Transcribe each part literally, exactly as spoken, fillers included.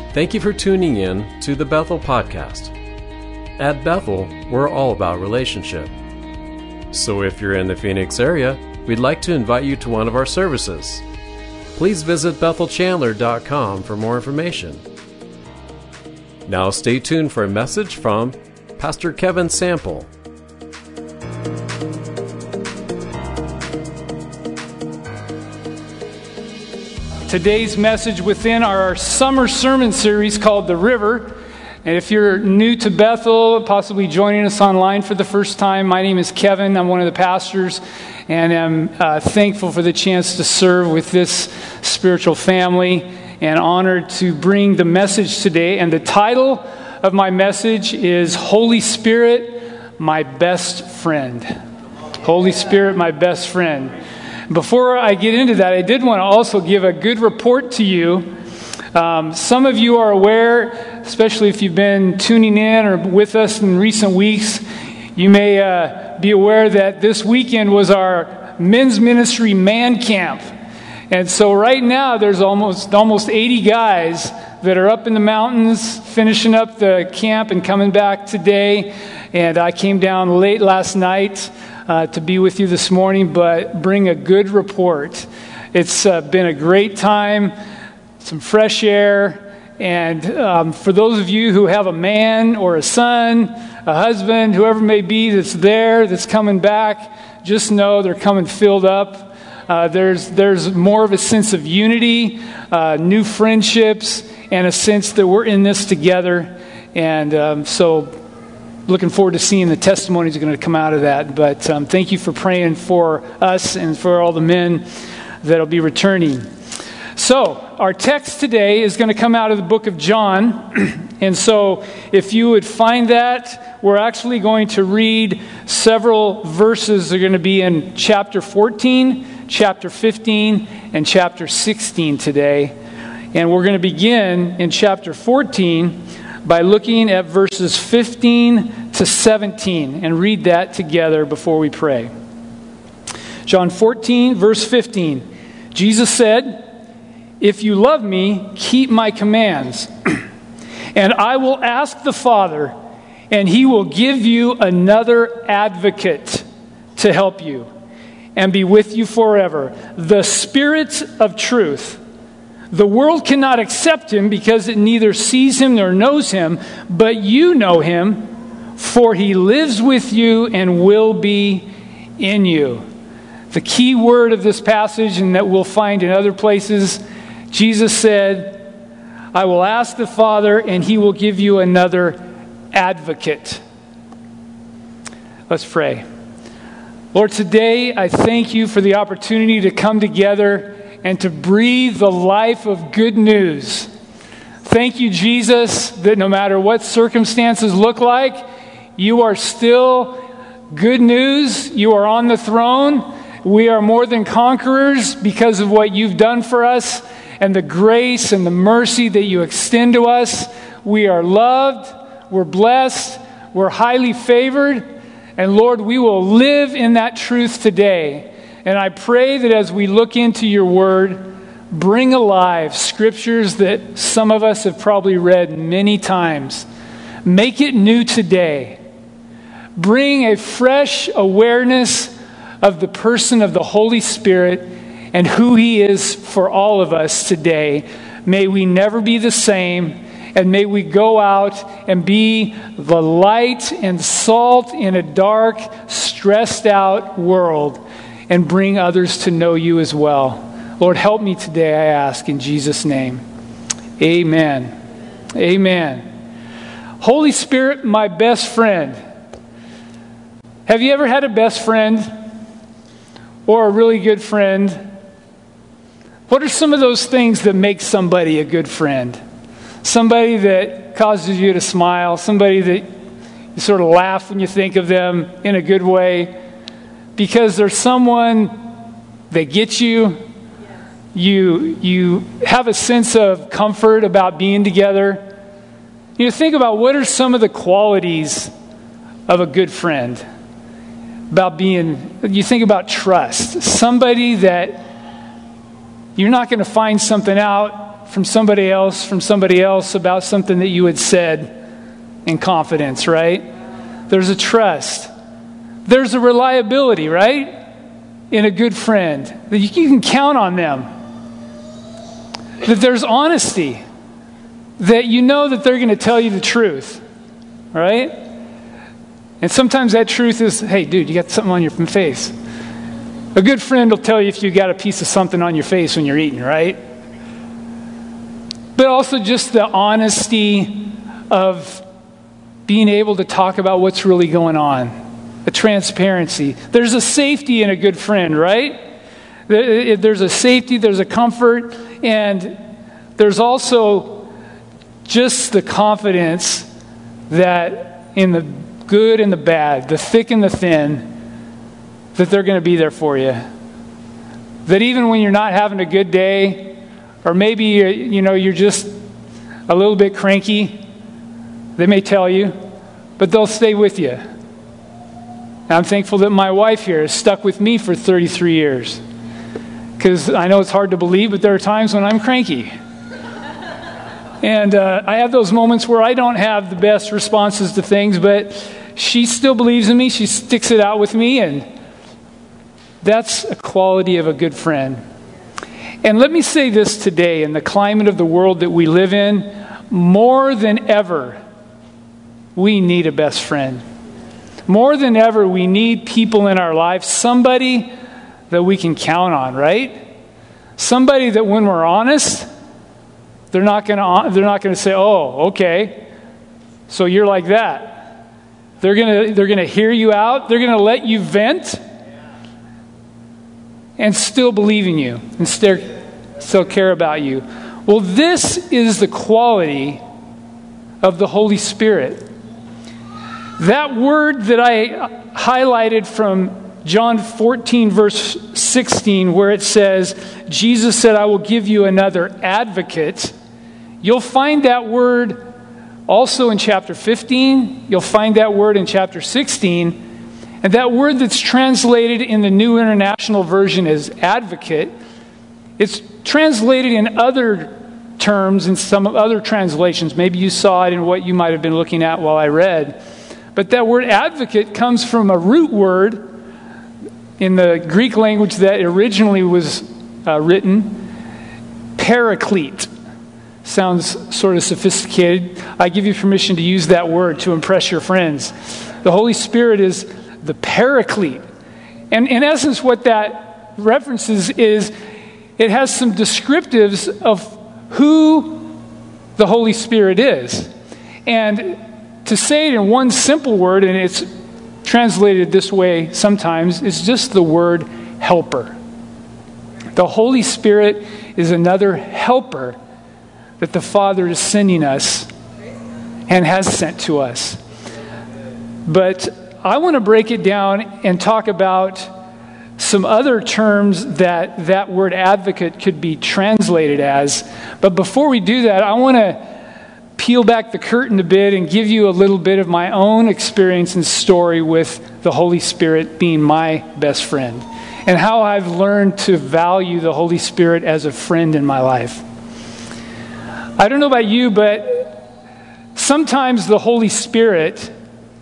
Thank you for tuning in to the Bethel Podcast. At Bethel, we're all about relationship. So if you're in the Phoenix area, we'd like to invite you to one of our services. Please visit bethel chandler dot com for more information. Now stay tuned for a message from Pastor Kevin Sample. Today's message within our summer sermon series called The River. And if you're new to Bethel, possibly joining us online for the first time, my name is Kevin. I'm one of the pastors, and I'm uh, thankful for the chance to serve with this spiritual family and honored to bring the message today. And the title of my message is Holy Spirit, My Best Friend. Holy Spirit, My Best Friend. Before I get into that, I did want to also give a good report to you. Um, some of you are aware, especially if you've been tuning in or with us in recent weeks, you may uh, be aware that this weekend was our men's ministry man camp. And so right now there's almost almost eighty guys that are up in the mountains finishing up the camp and coming back today. And I came down late last night uh, to be with you this morning, but bring a good report. It's uh, been a great time. Some fresh air, and um, for those of you who have a man or a son, a husband, whoever it may be that's there, that's coming back, just know they're coming filled up. Uh, there's there's more of a sense of unity, uh, new friendships, and a sense that we're in this together. And um, so looking forward to seeing the testimonies that are going to come out of that. But um, thank you for praying for us and for all the men that'll be returning. So, our text today is going to come out of the book of John. And so, if you would find that, we're actually going to read several verses. They're going to be in chapter fourteen, chapter fifteen, and chapter sixteen today. And we're going to begin in chapter fourteen by looking at verses fifteen to seventeen and read that together before we pray. John fourteen, verse fifteen. Jesus said, "If you love me, keep my commands. And I will ask the Father, and he will give you another advocate to help you and be with you forever, the Spirit of truth. The world cannot accept him because it neither sees him nor knows him, but you know him, for he lives with you and will be in you." The key word of this passage, and that we'll find in other places, Jesus said, "I will ask the Father, and he will give you another advocate." Let's pray. Lord, today I thank you for the opportunity to come together and to breathe the life of good news. Thank you, Jesus, that no matter what circumstances look like, you are still good news. You are on the throne. We are more than conquerors because of what you've done for us and the grace and the mercy that you extend to us. We are loved, we're blessed, we're highly favored, and Lord, we will live in that truth today. And I pray that as we look into your word, bring alive scriptures that some of us have probably read many times. Make it new today. Bring a fresh awareness of the person of the Holy Spirit and who he is for all of us today. May we never be the same, and may we go out and be the light and salt in a dark, stressed out world and bring others to know you as well. Lord, help me today, I ask, in Jesus' name. Amen. Amen. Holy Spirit, my best friend. Have you ever had a best friend or a really good friend? What are some of those things that make somebody a good friend? Somebody that causes you to smile, somebody that you sort of laugh when you think of them in a good way, because there's someone that gets you. You, you have a sense of comfort about being together. You know, think about what are some of the qualities of a good friend. About being, you think about trust. Somebody that you're not going to find something out from somebody else, from somebody else about something that you had said in confidence, right? There's a trust. There's a reliability, right? In a good friend. That you can count on them. That there's honesty. That you know that they're going to tell you the truth, right? And sometimes that truth is, hey, dude, you got something on your face. A good friend will tell you if you got a piece of something on your face when you're eating, right? But also just the honesty of being able to talk about what's really going on. The transparency. There's a safety in a good friend, right? There's a safety, there's a comfort, and there's also just the confidence that in the good and the bad, the thick and the thin, that they're going to be there for you. That even when you're not having a good day, or maybe you know you're just a little bit cranky, they may tell you, but they'll stay with you. And I'm thankful that my wife here has stuck with me for thirty-three years. Because I know it's hard to believe, but there are times when I'm cranky. And uh, I have those moments where I don't have the best responses to things, but she still believes in me. She sticks it out with me, and that's a quality of a good friend. And let me say this today, in the climate of the world that we live in, more than ever, we need a best friend. More than ever, we need people in our life, somebody that we can count on, right? Somebody that when we're honest, they're not going to they're not going to say, "Oh, okay, so you're like that." They're going to they're going to hear you out. They're going to let you vent, and still believe in you, and still still care about you. Well, this is the quality of the Holy Spirit. That word that I highlighted from John fourteen, verse sixteen, where it says, Jesus said, I will give you another advocate. You'll find that word also in chapter fifteen. You'll find that word in chapter sixteen. And that word that's translated in the New International Version as advocate, it's translated in other terms in some other translations. Maybe you saw it in what you might have been looking at while I read. But that word advocate comes from a root word in the Greek language that originally was uh, written, paraclete. Sounds sort of sophisticated. I give you permission to use that word to impress your friends. The Holy Spirit is the paraclete. And in essence, what that references is it has some descriptives of who the Holy Spirit is. And to say it in one simple word, and it's translated this way sometimes, is just the word helper. The Holy Spirit is another helper that the Father is sending us and has sent to us. But I want to break it down and talk about some other terms that that word advocate could be translated as. But before we do that, I want to peel back the curtain a bit and give you a little bit of my own experience and story with the Holy Spirit being my best friend, and how I've learned to value the Holy Spirit as a friend in my life. I don't know about you, but sometimes the Holy Spirit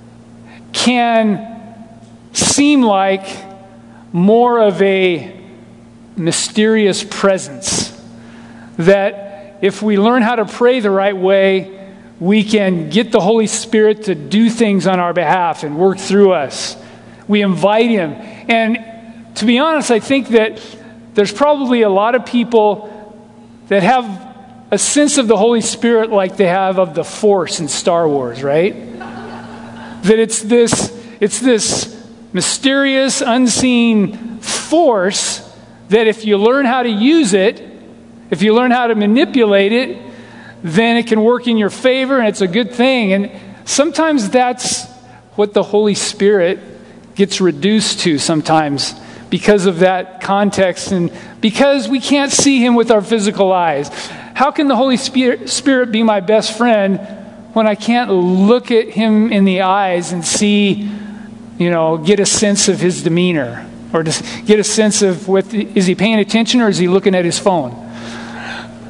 can seem like more of a mysterious presence, that if we learn how to pray the right way, we can get the Holy Spirit to do things on our behalf and work through us. We invite Him. And to be honest, I think that there's probably a lot of people that have a sense of the Holy Spirit like they have of the Force in Star Wars, right? That it's this, it's this mysterious, unseen force that if you learn how to use it, if you learn how to manipulate it, then it can work in your favor, and it's a good thing. And sometimes that's what the Holy Spirit gets reduced to sometimes because of that context and because we can't see Him with our physical eyes. How can the Holy Spirit be my best friend when I can't look at Him in the eyes and see, you know, get a sense of His demeanor, or just get a sense of what, is He paying attention or is He looking at His phone?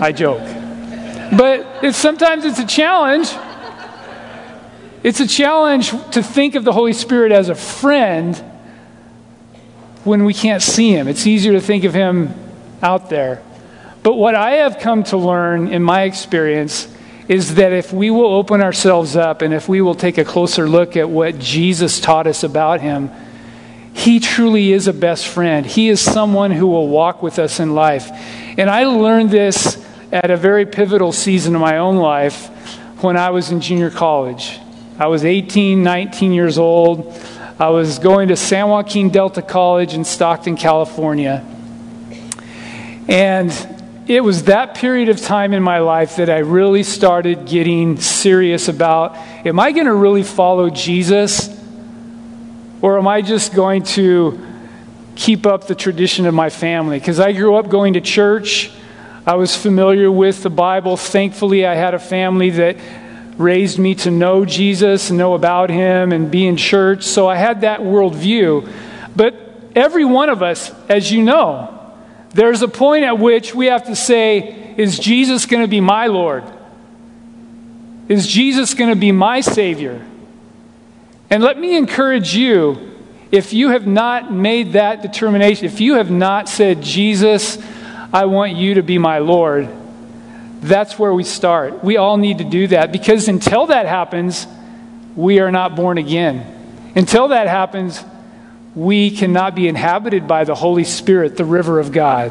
I joke. But it's, sometimes it's a challenge. It's a challenge to think of the Holy Spirit as a friend when we can't see him. It's easier to think of him out there. But what I have come to learn in my experience is that if we will open ourselves up and if we will take a closer look at what Jesus taught us about him, he truly is a best friend. He is someone who will walk with us in life. And I learned this at a very pivotal season of my own life when I was in junior college. I was eighteen, nineteen years old. I was going to San Joaquin Delta College in Stockton, California. And it was that period of time in my life that I really started getting serious about, am I going to really follow Jesus? Or am I just going to keep up the tradition of my family? Because I grew up going to church. I was familiar with the Bible. Thankfully, I had a family that raised me to know Jesus and know about him and be in church. So I had that worldview. But every one of us, as you know, there's a point at which we have to say, is Jesus going to be my Lord? Is Jesus going to be my Savior? And let me encourage you, if you have not made that determination, if you have not said, Jesus, I want you to be my Lord, that's where we start. We all need to do that, because until that happens, we are not born again. Until that happens, we cannot be inhabited by the Holy Spirit, the river of God.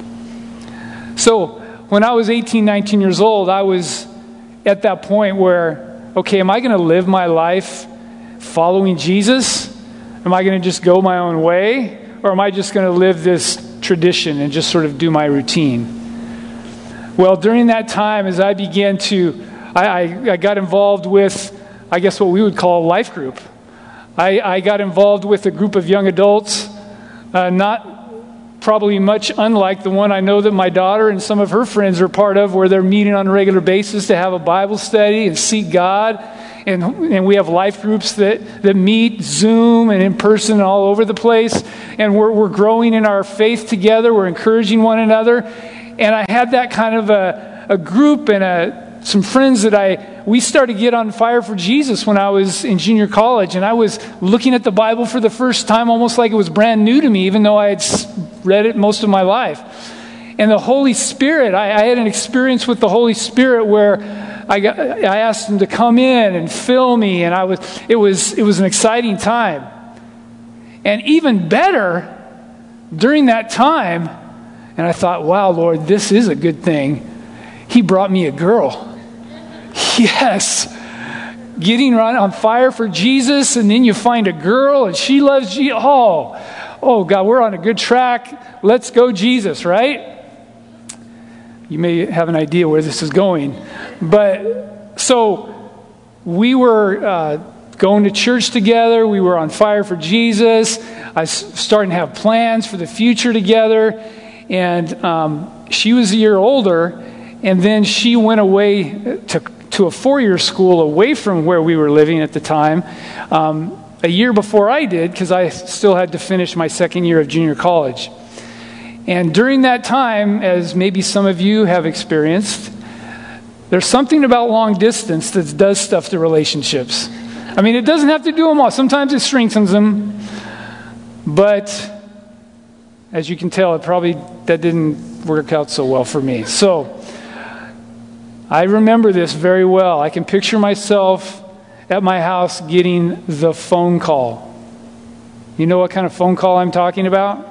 So when I was eighteen, nineteen years old, I was at that point where, okay, am I going to live my life following Jesus? Am I going to just go my own way? Or am I just going to live this tradition and just sort of do my routine? Well, during that time, as I began to, I, I, I got involved with, I guess what we would call a life group. I, I got involved with a group of young adults, uh, not probably much unlike the one I know that my daughter and some of her friends are part of, where they're meeting on a regular basis to have a Bible study and seek God. And, and we have life groups that, that meet Zoom and in person all over the place. And we're, we're growing in our faith together. We're encouraging one another. And I had that kind of a, a group and a, some friends that I, we started to get on fire for Jesus when I was in junior college. And I was looking at the Bible for the first time almost like it was brand new to me, even though I had read it most of my life. And the Holy Spirit, I, I had an experience with the Holy Spirit where I got, I asked him to come in and fill me, and I was it was it was an exciting time. And even better, during that time, and I thought, wow, Lord, this is a good thing. He brought me a girl. Yes. Getting on fire for Jesus, and then you find a girl and she loves Jesus. Oh, oh God, we're on a good track. Let's go, Jesus, right? You may have an idea where this is going. But so we were uh, going to church together. We were on fire for Jesus. I was starting to have plans for the future together. And um, she was a year older. And then she went away to, to a four-year school away from where we were living at the time, um, a year before I did, because I still had to finish my second year of junior college. And during that time, as maybe some of you have experienced, there's something about long distance that does stuff to relationships. I mean, it doesn't have to do them all. Sometimes it strengthens them. But as you can tell, it probably, that didn't work out so well for me. So I remember this very well. I can picture myself at my house getting the phone call. You know what kind of phone call I'm talking about?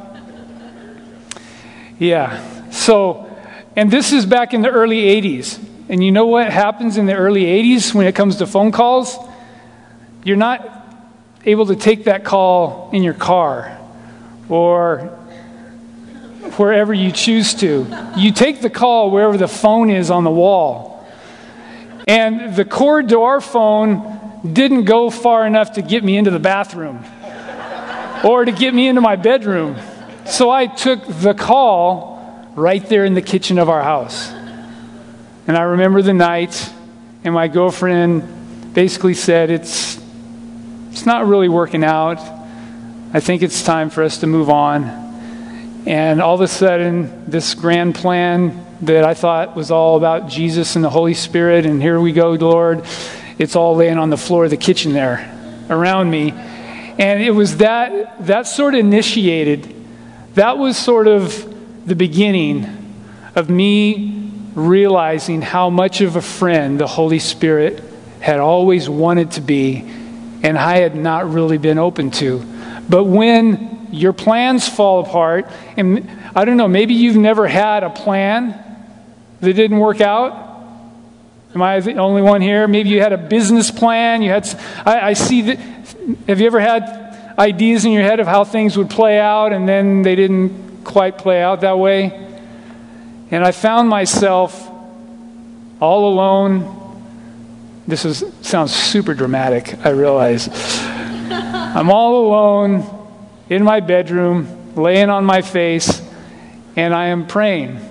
Yeah. So, and this is back in the early eighties. And you know what happens in the early eighties when it comes to phone calls? You're not able to take that call in your car or wherever you choose to. You take the call wherever the phone is on the wall. And the cord to our phone didn't go far enough to get me into the bathroom or to get me into my bedroom. So I took the call right there in the kitchen of our house. And I remember the night, and my girlfriend basically said, it's it's not really working out. I think it's time for us to move on. And all of a sudden, this grand plan that I thought was all about Jesus and the Holy Spirit, and here we go, Lord. It's all laying on the floor of the kitchen there around me. And it was that, that sort of initiated, that was sort of the beginning of me realizing how much of a friend the Holy Spirit had always wanted to be, and I had not really been open to. But when your plans fall apart, and I don't know, maybe you've never had a plan that didn't work out. Am I the only one here? Maybe you had a business plan. You had, I, I see that. Have you ever had ideas in your head of how things would play out, and then they didn't quite play out that way? And I found myself all alone. This is sounds super dramatic, I realize. I'm all alone in my bedroom, laying on my face, and I am praying.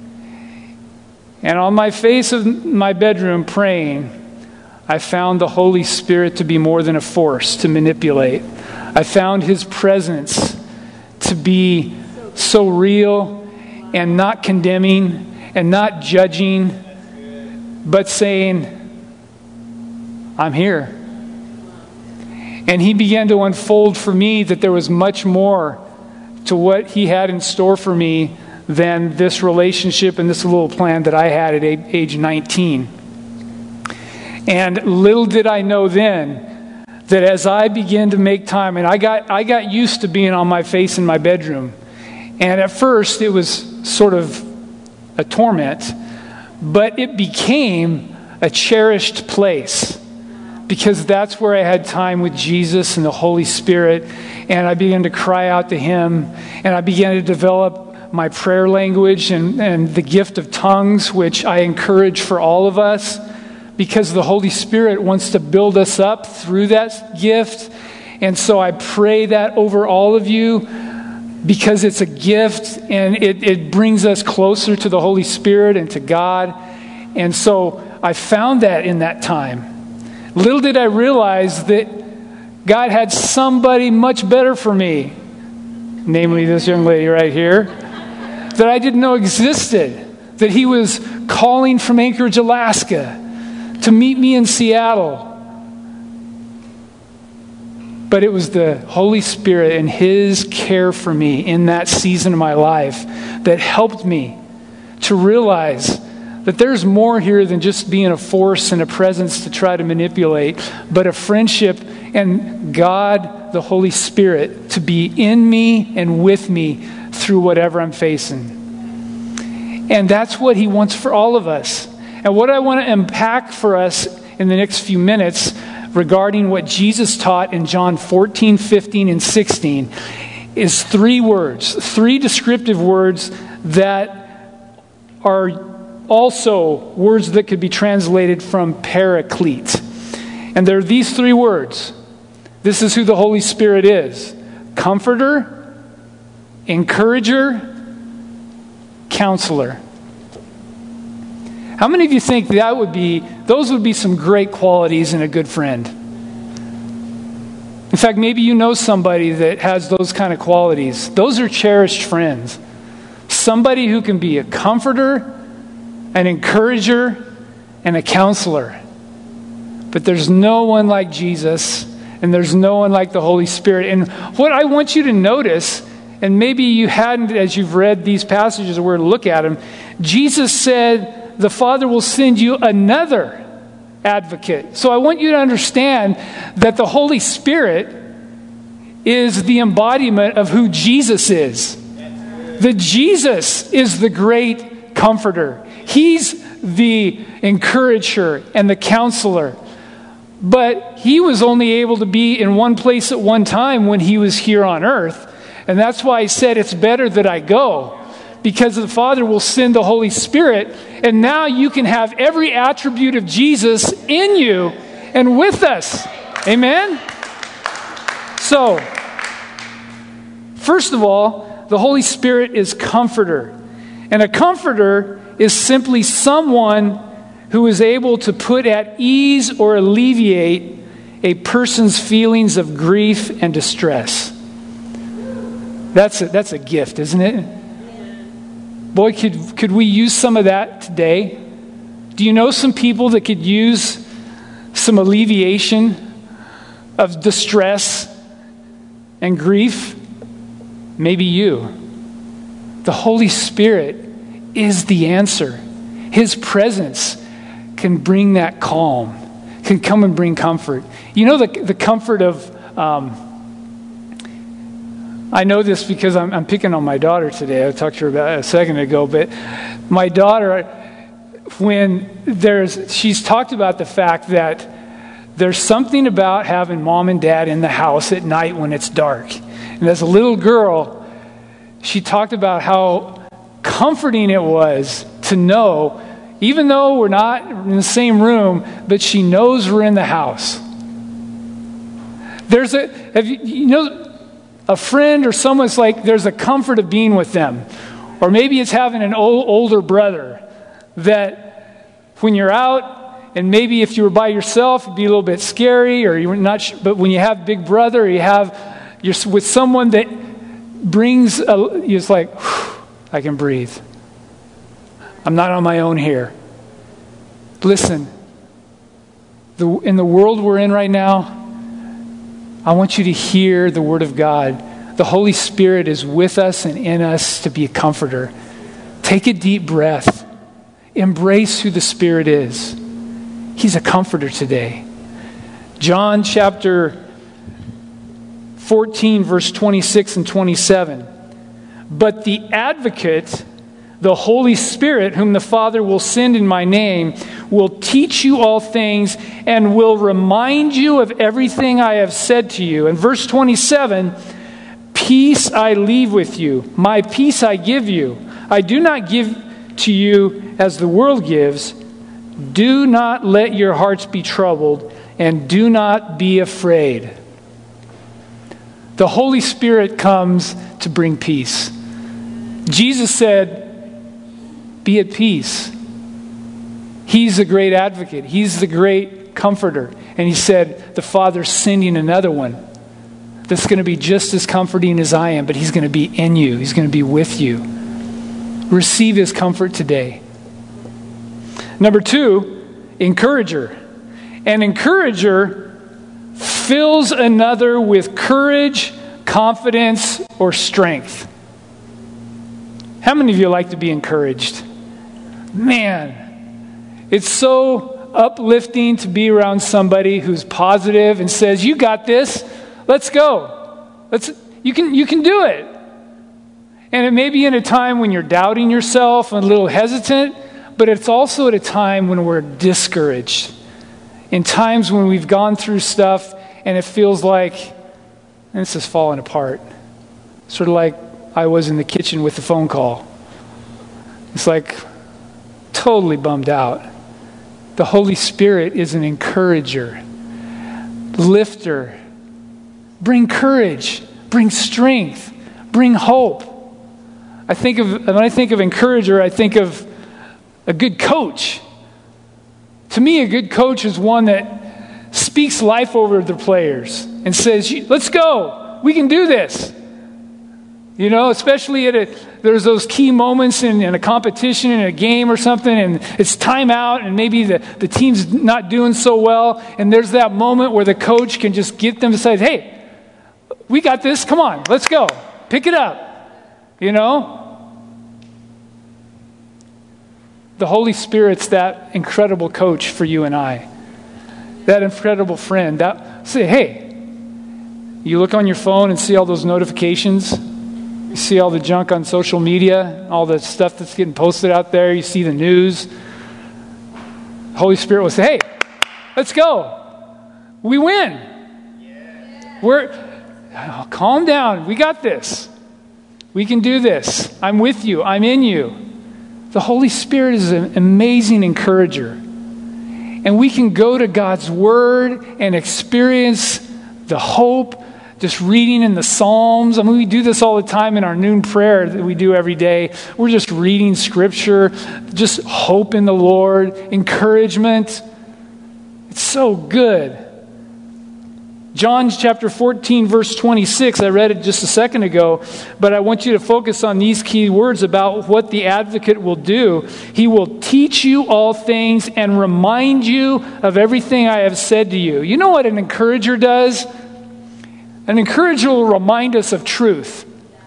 And on my face of my bedroom praying, I found the Holy Spirit to be more than a force to manipulate. I found His presence to be so real and not condemning and not judging, but saying, I'm here. And He began to unfold for me that there was much more to what He had in store for me than this relationship and this little plan that I had at age nineteen. And little did I know then that as I began to make time, and I got I got used to being on my face in my bedroom. And at first it was sort of a torment, but it became a cherished place, because that's where I had time with Jesus and the Holy Spirit, and I began to cry out to Him, and I began to develop my prayer language and, and the gift of tongues, which I encourage for all of us, because the Holy Spirit wants to build us up through that gift. And so I pray that over all of you, because it's a gift and it, it brings us closer to the Holy Spirit and to God. And so I found that in that time. Little did I realize that God had somebody much better for me, namely this young lady right here, that I didn't know existed, that He was calling from Anchorage, Alaska, to meet me in Seattle. But it was the Holy Spirit and His care for me in that season of my life that helped me to realize that there's more here than just being a force and a presence to try to manipulate, but a friendship and God, the Holy Spirit, to be in me and with me through whatever I'm facing. And that's what He wants for all of us. And what I want to unpack for us in the next few minutes regarding what Jesus taught in John fourteen, fifteen, and sixteen is three words, three descriptive words that are also words that could be translated from paraclete. And they're these three words. This is who the Holy Spirit is: comforter, encourager, counselor. How many of you think that would be, those would be some great qualities in a good friend? In fact, maybe you know somebody that has those kind of qualities. Those are cherished friends. Somebody who can be a comforter, an encourager, and a counselor. But there's no one like Jesus, and there's no one like the Holy Spirit. And what I want you to notice, and maybe you hadn't as you've read these passages or were to look at them, Jesus said, the Father will send you another advocate. So I want you to understand that the Holy Spirit is the embodiment of who Jesus is. That Jesus is the great comforter. He's the encourager and the counselor. But He was only able to be in one place at one time when He was here on earth. And that's why He said, it's better that I go, because the Father will send the Holy Spirit, and now you can have every attribute of Jesus in you and with us. Amen? So, first of all, the Holy Spirit is comforter. And a comforter is simply someone who is able to put at ease or alleviate a person's feelings of grief and distress. That's a, that's a gift, isn't it? Boy, could, could we use some of that today? Do you know some people that could use some alleviation of distress and grief? Maybe you. The Holy Spirit is the answer. His presence can bring that calm, can come and bring comfort. You know the, the comfort of, um, I know this because I'm, I'm picking on my daughter today. I talked to her about it a second ago, but my daughter, when there's, she's talked about the fact that there's something about having mom and dad in the house at night when it's dark. And as a little girl, she talked about how comforting it was to know, even though we're not in the same room, but she knows we're in the house. There's a, have you, you know, a friend or someone's like, there's a comfort of being with them. Or maybe it's having an old, older brother that when you're out, and maybe if you were by yourself, it'd be a little bit scary, or you're not sure, but when you have big brother, or you have, you're with someone that brings, a, it's like, whew, I can breathe. I'm not on my own here. Listen, the, in the world we're in right now, I want you to hear the Word of God. The Holy Spirit is with us and in us to be a comforter. Take a deep breath. Embrace who the Spirit is. He's a comforter today. John chapter fourteen, verse twenty-six and twenty-seven. But the Advocate, the Holy Spirit, whom the Father will send in my name, will teach you all things and will remind you of everything I have said to you. And verse twenty-seven, peace I leave with you, my peace I give you. I do not give to you as the world gives. Do not let your hearts be troubled, and do not be afraid. The Holy Spirit comes to bring peace. Jesus said, be at peace. He's the great advocate. He's the great comforter. And he said, the Father's sending another one that's going to be just as comforting as I am, but he's going to be in you. He's going to be with you. Receive his comfort today. Number two, encourager. An encourager fills another with courage, confidence, or strength. How many of you like to be encouraged? Man, it's so uplifting to be around somebody who's positive and says, you got this, let's go. Let's, you can, you can do it. And it may be in a time when you're doubting yourself and a little hesitant, but it's also at a time when we're discouraged. In times when we've gone through stuff and it feels like this is falling apart. Sort of like I was in the kitchen with the phone call. It's like totally bummed out. The Holy Spirit is an encourager, lifter. Bring courage, bring strength, bring hope. I think of, when I think of encourager, I think of a good coach. To me, a good coach is one that speaks life over the players and says, let's go, we can do this. You know, especially at a, there's those key moments in, in a competition, in a game or something, and it's time out, and maybe the, the team's not doing so well, and there's that moment where the coach can just get them to say, hey, we got this, come on, let's go, pick it up. You know? The Holy Spirit's that incredible coach for you and I. That incredible friend. That say, hey, you look on your phone and see all those notifications. You see all the junk on social media, all the stuff that's getting posted out there. You see the news. The Holy Spirit will say, hey, let's go. We win. Yeah. We're oh, calm down. We got this. We can do this. I'm with you. I'm in you. The Holy Spirit is an amazing encourager. And we can go to God's Word and experience the hope just reading in the Psalms. I mean, we do this all the time in our noon prayer that we do every day. We're just reading Scripture, just hope in the Lord, encouragement. It's so good. John chapter fourteen, verse twenty-six, I read it just a second ago, but I want you to focus on these key words about what the advocate will do. He will teach you all things and remind you of everything I have said to you. You know what an encourager does? An encourager will remind us of truth.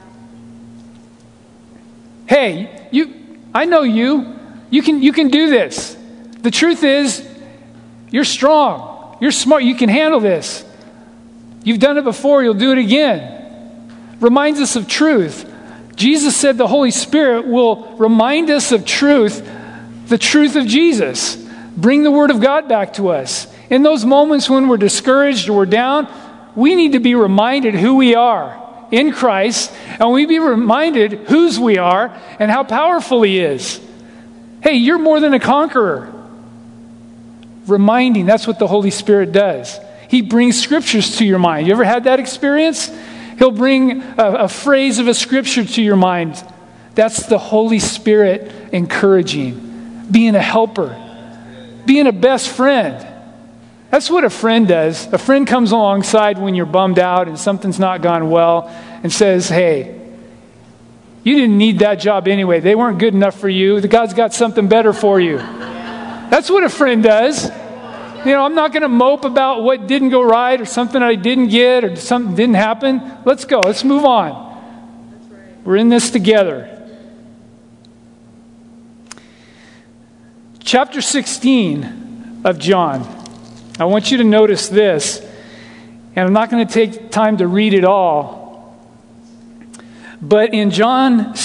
Hey, you, I know you. You can, you can do this. The truth is, you're strong. You're smart. You can handle this. You've done it before. You'll do it again. Reminds us of truth. Jesus said the Holy Spirit will remind us of truth, the truth of Jesus. Bring the Word of God back to us. In those moments when we're discouraged or we're down, we need to be reminded who we are in Christ, and we be reminded whose we are and how powerful He is. Hey, you're more than a conqueror. Reminding, that's what the Holy Spirit does. He brings scriptures to your mind. You ever had that experience? He'll bring a, a phrase of a scripture to your mind. That's the Holy Spirit encouraging, being a helper, being a best friend. That's what a friend does. A friend comes alongside when you're bummed out and something's not gone well and says, hey, you didn't need that job anyway. They weren't good enough for you. God's got something better for you. That's what a friend does. You know, I'm not going to mope about what didn't go right or something I didn't get or something didn't happen. Let's go. Let's move on. We're in this together. Chapter sixteen of John. I want you to notice this, and I'm not going to take time to read it all. But in John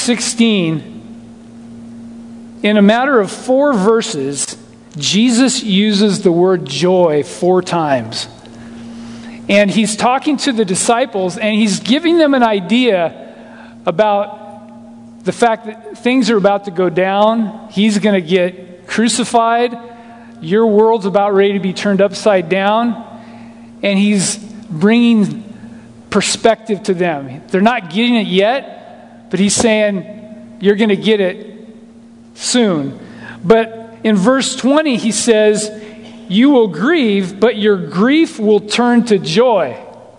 sixteen, in a matter of four verses, Jesus uses the word joy four times. And he's talking to the disciples, and he's giving them an idea about the fact that things are about to go down. He's going to get crucified. Your world's about ready to be turned upside down. And he's bringing perspective to them. They're not getting it yet, but he's saying, you're going to get it soon. But in verse twenty, he says, you will grieve, but your grief will turn to joy.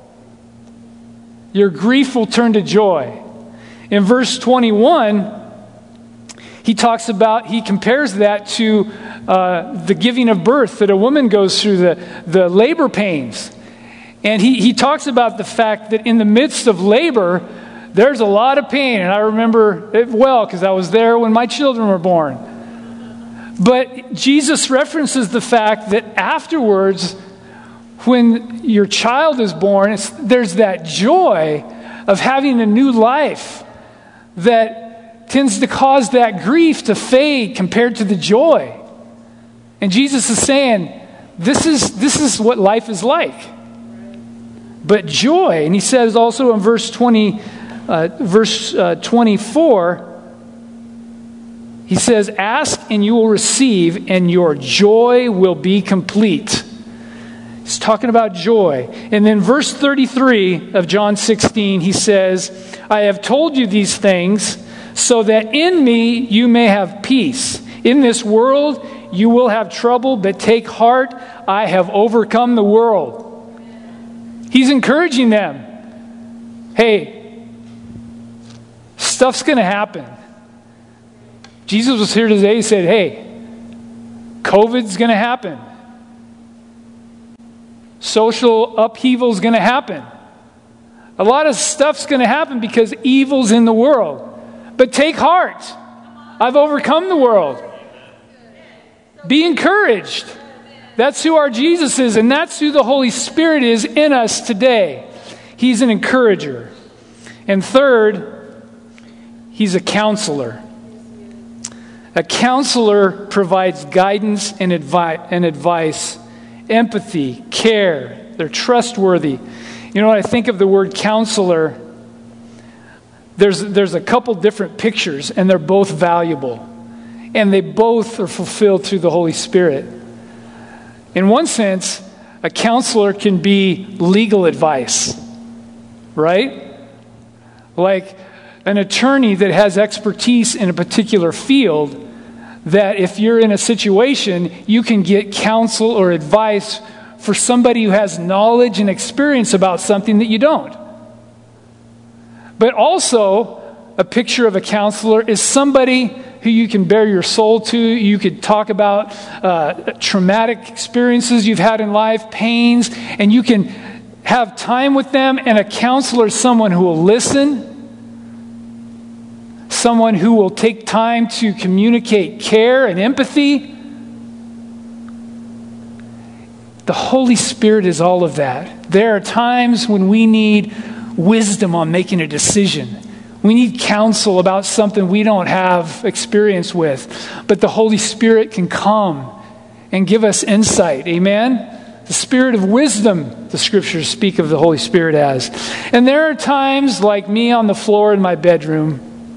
Your grief will turn to joy. In verse twenty-one, he talks about, he compares that to uh, the giving of birth, that a woman goes through the, the labor pains. And he, he talks about the fact that in the midst of labor, there's a lot of pain. And I remember it well because I was there when my children were born. But Jesus references the fact that afterwards, when your child is born, it's, there's that joy of having a new life that tends to cause that grief to fade compared to the joy. And Jesus is saying, this is, this is what life is like. But joy, and he says also in verse twenty, uh, verse uh, twenty-four, he says, ask and you will receive, and your joy will be complete. He's talking about joy. And then verse thirty-three of John sixteen, he says, I have told you these things so that in me you may have peace. In this world you will have trouble, but take heart, I have overcome the world. He's encouraging them. Hey, stuff's going to happen. Jesus was here today. He said, hey, COVID's going to happen. Social upheaval's going to happen. A lot of stuff's going to happen because evil's in the world. But take heart. I've overcome the world. Be encouraged. That's who our Jesus is, and that's who the Holy Spirit is in us today. He's an encourager. And third, he's a counselor. A counselor provides guidance and, advi- and advice, empathy, care. They're trustworthy. You know, when I think of the word counselor, there's, there's a couple different pictures, and they're both valuable. And they both are fulfilled through the Holy Spirit. In one sense, a counselor can be legal advice, right? Like an attorney that has expertise in a particular field, that if you're in a situation, you can get counsel or advice for somebody who has knowledge and experience about something that you don't. But also, a picture of a counselor is somebody who you can bare your soul to. You could talk about uh, traumatic experiences you've had in life, pains, and you can have time with them. And a counselor is someone who will listen, someone who will take time to communicate care and empathy. The Holy Spirit is all of that. There are times when we need wisdom on making a decision. We need counsel about something we don't have experience with. But the Holy Spirit can come and give us insight. Amen? The Spirit of wisdom, the Scriptures speak of the Holy Spirit as. And there are times like me on the floor in my bedroom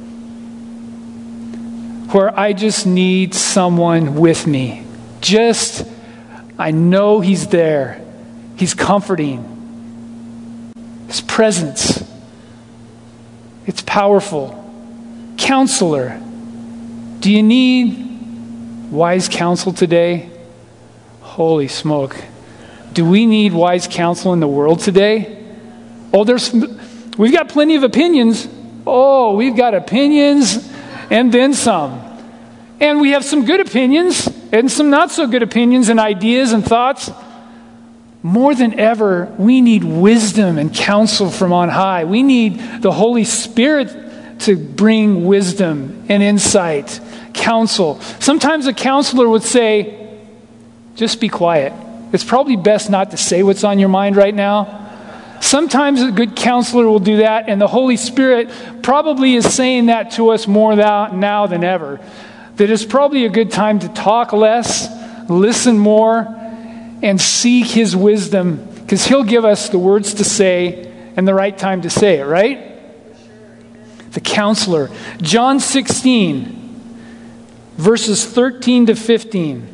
where I just need someone with me. Just, I know He's there. He's comforting. His presence. It's powerful. Counselor. Do you need wise counsel today? Holy smoke. Do we need wise counsel in the world today? Oh, there's, we've got plenty of opinions. Oh, we've got opinions and then some. And we have some good opinions and some not so good opinions and ideas and thoughts. More than ever, we need wisdom and counsel from on high. We need the Holy Spirit to bring wisdom and insight, counsel. Sometimes a counselor would say, just be quiet. It's probably best not to say what's on your mind right now. Sometimes a good counselor will do that, and the Holy Spirit probably is saying that to us more now than ever. That it's probably a good time to talk less, listen more, and seek His wisdom, because He'll give us the words to say and the right time to say it, right? The counselor. John sixteen, verses thirteen to fifteen.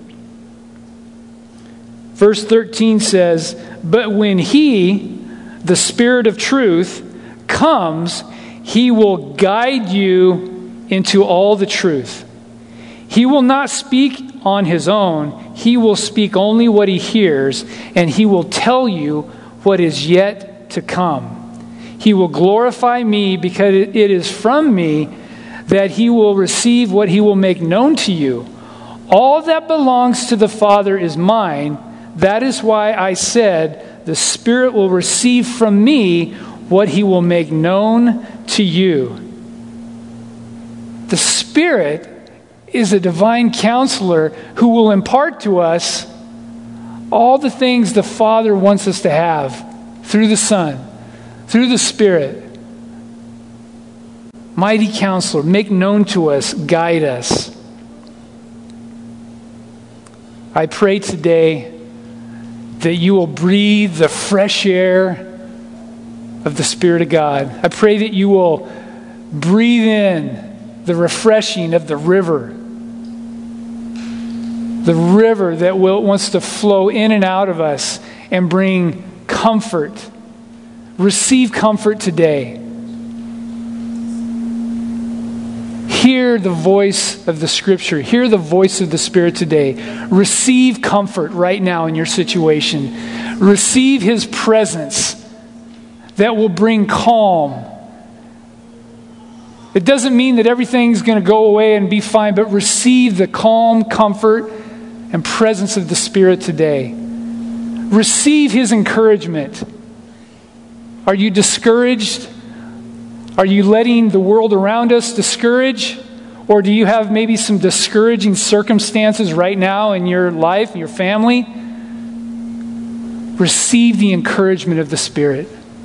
Verse thirteen says, "But when He, the Spirit of truth, comes, He will guide you into all the truth. He will not speak on His own. He will speak only what He hears, and He will tell you what is yet to come. He will glorify Me, because it is from Me that He will receive what He will make known to you. All that belongs to the Father is Mine. That is why I said, the Spirit will receive from Me what He will make known to you." The Spirit is a divine counselor who will impart to us all the things the Father wants us to have through the Son, through the Spirit. Mighty counselor, make known to us, guide us. I pray today that you will breathe the fresh air of the Spirit of God. I pray that you will breathe in the refreshing of the river. The river that will, wants to flow in and out of us and bring comfort. Receive comfort today. Hear the voice of the Scripture. Hear the voice of the Spirit today. Receive comfort right now in your situation. Receive His presence that will bring calm. It doesn't mean that everything's going to go away and be fine, but receive the calm, comfort, and presence of the Spirit today. Receive His encouragement. Are you discouraged? Are you letting the world around us discourage? Or do you have maybe some discouraging circumstances right now in your life, your family? Receive the encouragement of the Spirit.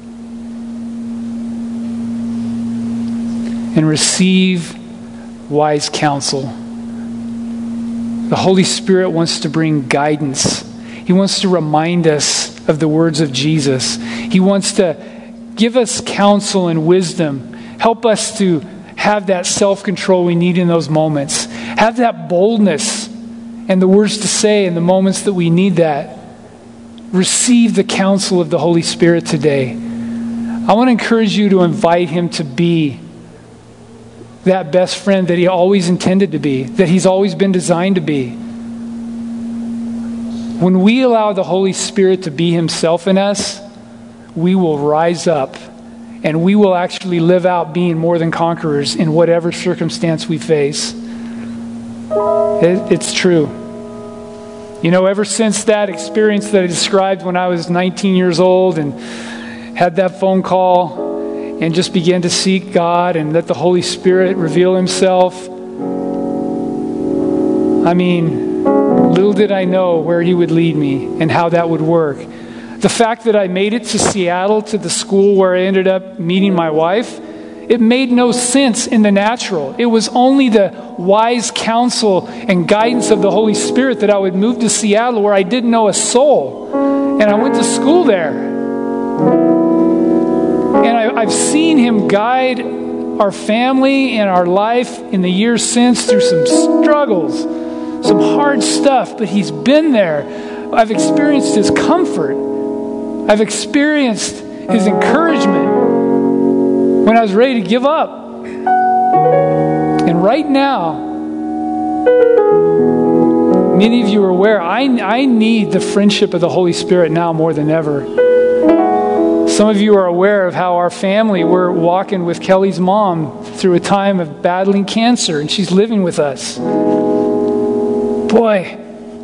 And receive wise counsel. The Holy Spirit wants to bring guidance. He wants to remind us of the words of Jesus. He wants to give us counsel and wisdom. Help us to have that self-control we need in those moments. Have that boldness and the words to say in the moments that we need that. Receive the counsel of the Holy Spirit today. I want to encourage you to invite Him to be that best friend that He always intended to be, that He's always been designed to be. When we allow the Holy Spirit to be himself in us, we will rise up and we will actually live out being more than conquerors in whatever circumstance we face. It, it's true. You know, ever since that experience that I described when I was nineteen years old and had that phone call and just began to seek God and let the Holy Spirit reveal himself, I mean, little did I know where he would lead me and how that would work. The fact that I made it to Seattle, to the school where I ended up meeting my wife, it made no sense in the natural. It was only the wise counsel and guidance of the Holy Spirit that I would move to Seattle where I didn't know a soul. And I went to school there. And I, I've seen him guide our family and our life in the years since through some struggles, some hard stuff, but he's been there. I've experienced his comfort. I've experienced his encouragement when I was ready to give up. And right now, many of you are aware, I, I need the friendship of the Holy Spirit now more than ever. Some of you are aware of how our family, we're walking with Kelly's mom through a time of battling cancer, and she's living with us. Boy,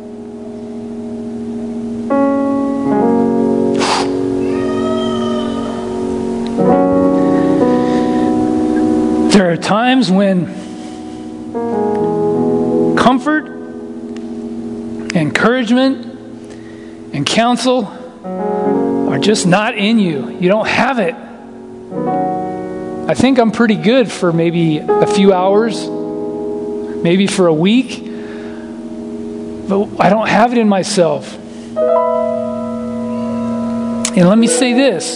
there are times when comfort, encouragement, and counsel are just not in you. You don't have it. I think I'm pretty good for maybe a few hours, maybe for a week, but I don't have it in myself. And let me say this.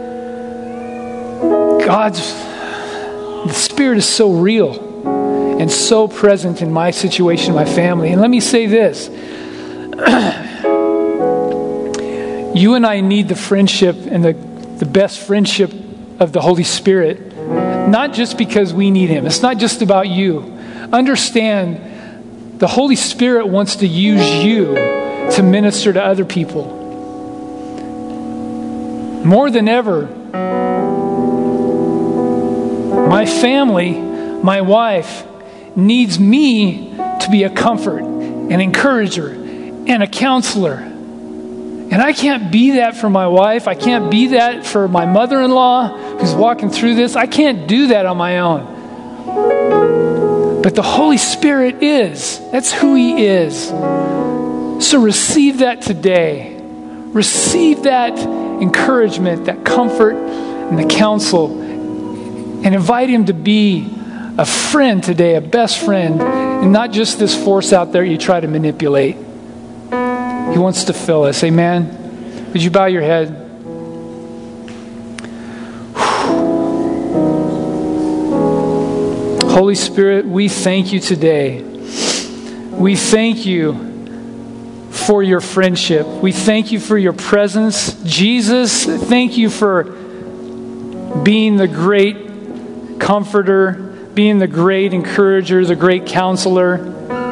God's The Spirit is so real and so present in my situation, my family. And let me say this. You and I need the friendship and the, the best friendship of the Holy Spirit, not just because we need him. It's not just about you. Understand, the Holy Spirit wants to use you to minister to other people. More than ever, my family, my wife, needs me to be a comfort, an encourager, and a counselor. And I can't be that for my wife. I can't be that for my mother-in-law who's walking through this. I can't do that on my own. But the Holy Spirit is. That's who he is. So receive that today. Receive that encouragement, that comfort, and the counsel. And invite him to be a friend today, a best friend, and not just this force out there you try to manipulate. He wants to fill us. Amen. Would you bow your head? Holy Spirit, we thank you today. We thank you for your friendship. We thank you for your presence. Jesus, thank you for being the great comforter, being the great encourager, the great counselor.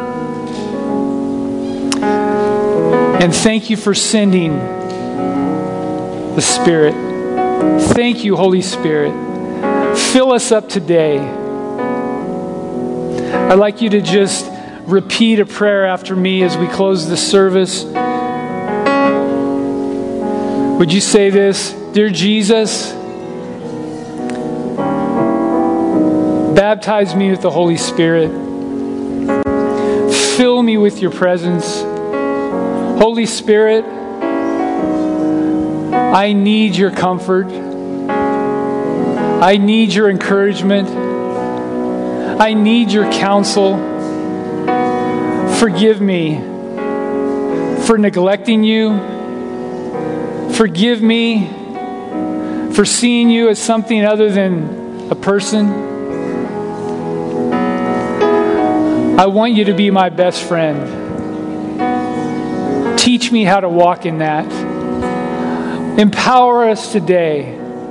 And thank you for sending the Spirit. Thank you, Holy Spirit. Fill us up today. I'd like you to just repeat a prayer after me as we close the service. Would you say this? Dear Jesus, baptize me with the Holy Spirit. Fill me with your presence. Holy Spirit, I need your comfort. I need your encouragement. I need your counsel. Forgive me for neglecting you. Forgive me for seeing you as something other than a person. I want you to be my best friend. Teach me how to walk in that. Empower us today.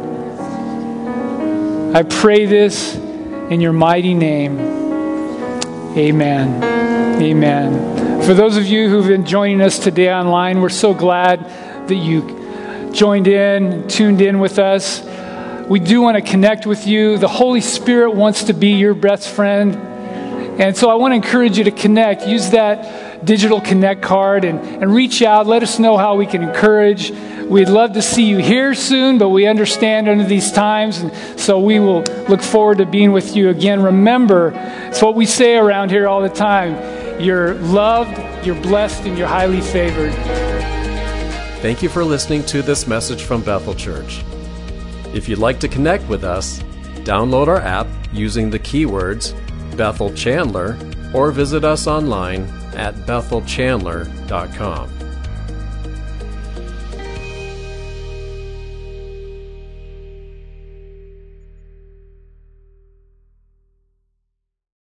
I pray this in your mighty name. Amen. Amen. For those of you who've been joining us today online, we're so glad that you joined in, tuned in with us. We do want to connect with you. The Holy Spirit wants to be your best friend. And so I want to encourage you to connect. Use that digital connect card and, and reach out. Let us know how we can encourage. We'd love to see you here soon, but we understand under these times. And so we will look forward to being with you again. Remember, it's what we say around here all the time. You're loved, you're blessed, and you're highly favored. Thank you for listening to this message from Bethel Church. If you'd like to connect with us, download our app using the keywords Bethel Chandler or visit us online at bethel chandler dot com.